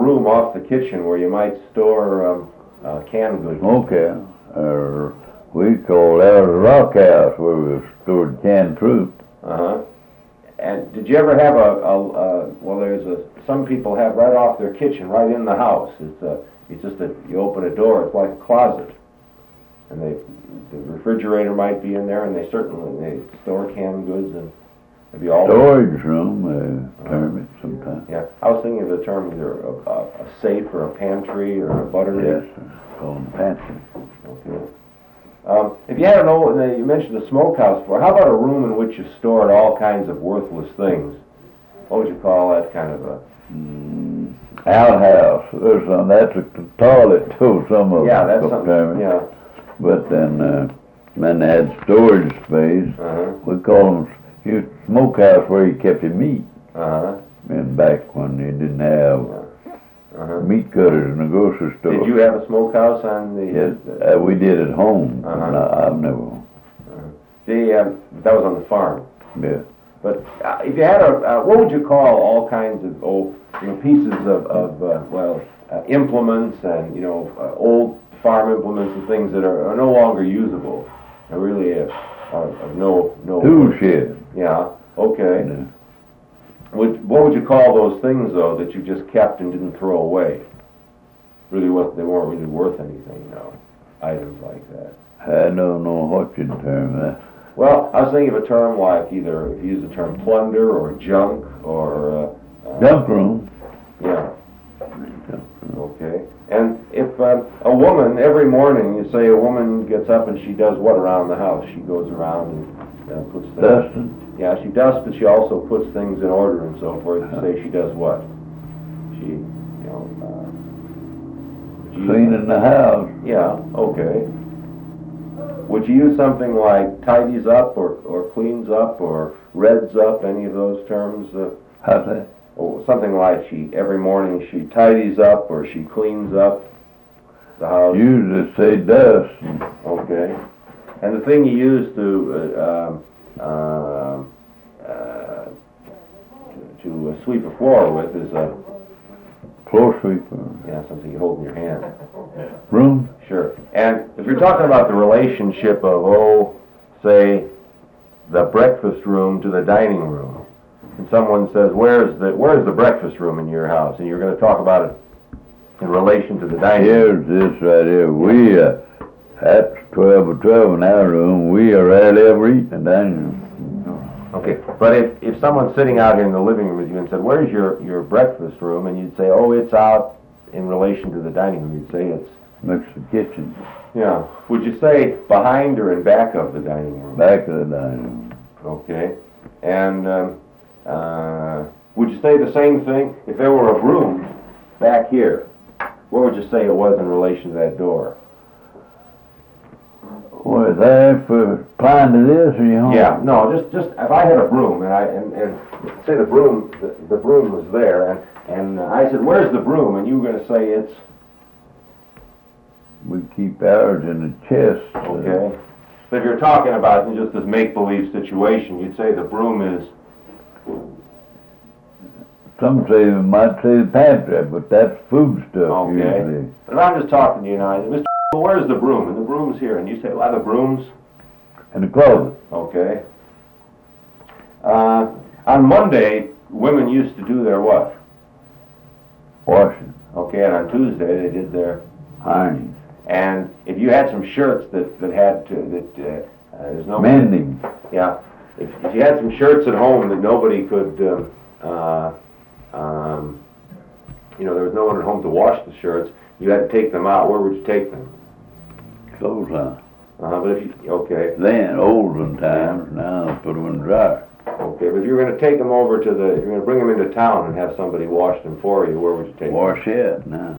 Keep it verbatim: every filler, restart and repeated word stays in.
room off the kitchen where you might store um, uh, canned goods. Okay. Uh, we call that a rock house where we stored canned fruit. Uh-huh. And did you ever have a, a, a well, there's a, some people have right off their kitchen, right in the house. It's a, it's just that you open a door, it's like a closet. And they, the refrigerator might be in there, and they certainly, they store canned goods and have you all... Storage room, uh, term it sometimes. Yeah, I was thinking of the term either a, a, a safe or a pantry or a buttery. Yes, sir. Call them pantry. Okay. Um, if you had an old, you mentioned the smokehouse before, how about a room in which you stored all kinds of worthless things? What would you call that kind of a... Mm, outhouse. There's some, that's a toilet too, some of yeah, them. That's something, yeah. But then, uh, then they had storage space. Uh-huh. We call them you smokehouse where you kept your meat. Uh-huh. And back when you didn't have yeah. uh-huh. meat cutters in the grocery store. Did you have a smokehouse on the... Yes, uh, we did at home. Uh-huh. No, I've never. Uh-huh. The, um, that was on the farm. Yeah. But uh, if you had a, uh, what would you call all kinds of old, you know, pieces of, of uh, well, uh, implements and, you know, uh, old farm implements and things that are, are no longer usable, are really uh, are, are no no. Tool shed. Yeah. Okay. Yeah. Would what would you call those things though that you just kept and didn't throw away? Really, what they weren't really worth anything. You know, items like that. I don't know what you'd term that. Well, I was thinking of a term like either if you use the term plunder or junk or uh, uh, junk room. Yeah. Okay. And if uh, a woman, every morning, you say a woman gets up and she does what around the house? She goes around and uh, puts things... Dusting. Yeah, she dusts, but she also puts things in order and so forth. You say she does what? She, you know... Uh, she, Cleaning the house. Yeah, okay. Would you use something like tidies up or, or cleans up or reds up, any of those terms? Uh, How's that? Or something like she, every morning she tidies up or she cleans up the house. Usually say dust. Okay. And the thing you use to, uh, um, uh, uh, to, to uh, sweep a floor with is a... Floor sweeper. Yeah, something you hold in your hand. Room? Sure. And if you're talking about the relationship of, oh, say, the breakfast room to the dining room, and someone says, where's the where's the breakfast room in your house? And you're going to talk about it in relation to the dining room. Here's this right here. We, uh, that's twelve or twelve in our room. We are rarely ever eat in the dining room. Okay, but if, if someone's sitting out here in the living room with you and said, where's your, your breakfast room? And you'd say, oh, it's out in relation to the dining room. You'd say it's... Next to the kitchen. Yeah. Would you say behind or in back of the dining room? Back of the dining room. Okay. And... Um, Uh, would you say the same thing if there were a room back here? What would you say it was in relation to that door? Well, is that for applying to this or you home? Yeah, no, just just if I had a broom and I and, and say the broom the, the broom was there and and I said, where's the broom? And you were going to say it's... We keep ours in the chest. Okay. Uh, so if you're talking about just this make-believe situation, you'd say the broom is... Some say they might say the pantry, but that's food stuff okay. usually. But I'm just talking to you now. Mister Where's the broom? And the broom's here. And you say, well, the broom's... In the closet. Okay. Uh, on Monday, women used to do their what? Washing. Okay, and on Tuesday they did their... Ironing. And if you had some shirts that, that had to... that uh, uh, there's no... Mending. Yeah. If, if you had some shirts at home that nobody could... Um, uh, um, you know, there was no one at home to wash the shirts, you had to take them out. Where would you take them? Clothesline. Uh-huh, but if you... Okay. Then, olden times, now put them in the dryer. Okay, but if you're going to take them over to the... If you're going to bring them into town and have somebody wash them for you, where would you take them? Wash it now.